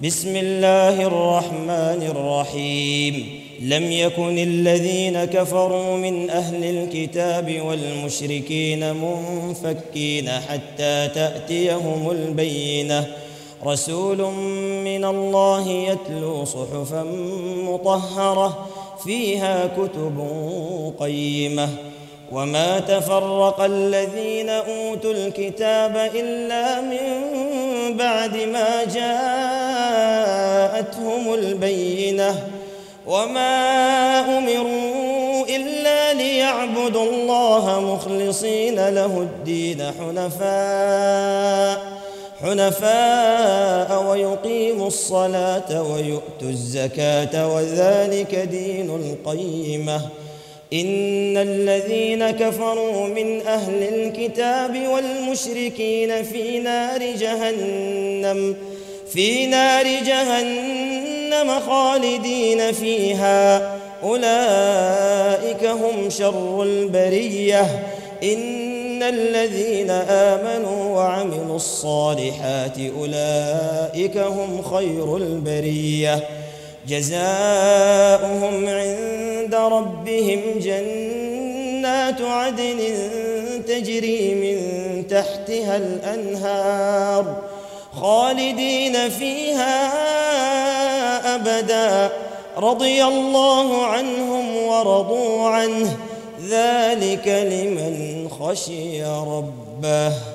بسم الله الرحمن الرحيم لم يكن الذين كفروا من أهل الكتاب والمشركين منفكين حتى تأتيهم البينة رسول من الله يتلو صحفا مطهرة فيها كتب قيمة وما تفرق الذين أوتوا الكتاب إلا من بعد ما جاءتهم البينة وما أمروا إلا ليعبدوا الله مخلصين له الدين حنفاء ويقيموا الصلاة ويؤتوا الزكاة وذلك دين القيمة إن الذين كفروا من أهل الكتاب والمشركين في نار جهنم خالدين فيها أولئك هم شر البرية إن الذين آمنوا وعملوا الصالحات أولئك هم خير البرية جزاؤهم عند ربهم جنات عدن تجري من تحتها الأنهار خالدين فيها أبدا رضي الله عنهم ورضوا عنه ذلك لمن خشي ربه.